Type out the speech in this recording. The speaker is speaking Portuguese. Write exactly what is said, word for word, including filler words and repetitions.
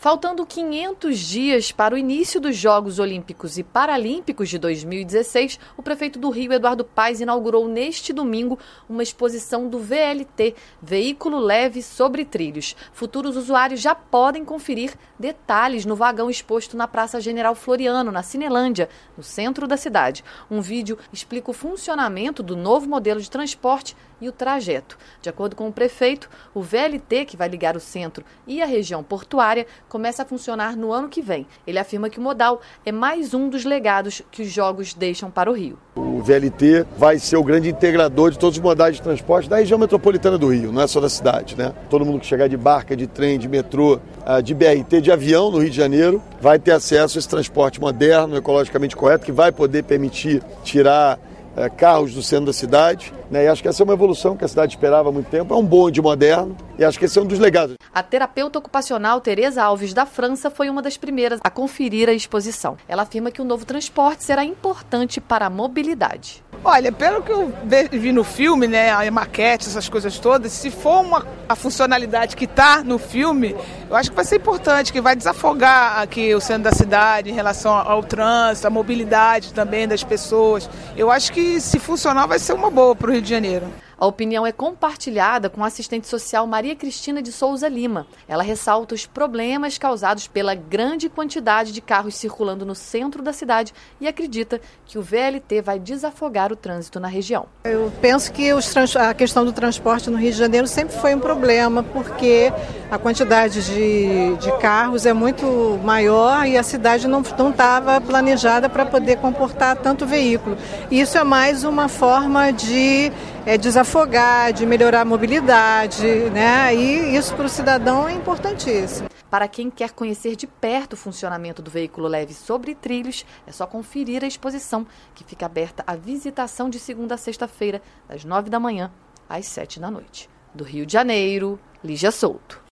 Faltando quinhentos dias para o início dos Jogos Olímpicos e Paralímpicos de dois mil e dezesseis, o prefeito do Rio, Eduardo Paes, inaugurou neste domingo uma exposição do V L T, Veículo Leve sobre Trilhos. Futuros usuários já podem conferir detalhes no vagão exposto na Praça General Floriano, na Cinelândia, no centro da cidade. Um vídeo explica o funcionamento do novo modelo de transporte e o trajeto. De acordo com o prefeito, o V L T, que vai ligar o centro e a região portuária, começa a funcionar no ano que vem. Ele afirma que o modal é mais um dos legados que os Jogos deixam para o Rio. O V L T vai ser o grande integrador de todos os modais de transporte da região metropolitana do Rio, não é só da cidade, né? Todo mundo que chegar de barca, de trem, de metrô, de B R T, de avião no Rio de Janeiro, vai ter acesso a esse transporte moderno, ecologicamente correto, que vai poder permitir tirar É, carros do centro da cidade, né? E acho que essa é uma evolução que a cidade esperava há muito tempo, é um bonde moderno e acho que esse é um dos legados. A terapeuta ocupacional Tereza Alves da França foi uma das primeiras a conferir a exposição. Ela afirma que o novo transporte será importante para a mobilidade. Olha, pelo que eu vi no filme, né, a maquete, essas coisas todas, se for uma, a funcionalidade que está no filme, eu acho que vai ser importante, que vai desafogar aqui o centro da cidade em relação ao trânsito, à mobilidade também das pessoas. Eu acho que se funcionar vai ser uma boa para o Rio de Janeiro. A opinião é compartilhada com a assistente social Maria Cristina de Souza Lima. Ela ressalta os problemas causados pela grande quantidade de carros circulando no centro da cidade e acredita que o V L T vai desafogar o trânsito na região. Eu penso que os trans... a questão do transporte no Rio de Janeiro sempre foi um problema, porque a quantidade de, de carros é muito maior e a cidade não estava planejada para poder comportar tanto veículo. E isso é mais uma forma de é, desafogar, de melhorar a mobilidade, né? E isso para o cidadão é importantíssimo. Para quem quer conhecer de perto o funcionamento do veículo leve sobre trilhos, é só conferir a exposição, que fica aberta à visitação de segunda a sexta-feira, das nove da manhã às sete da noite. Do Rio de Janeiro, Lígia Souto.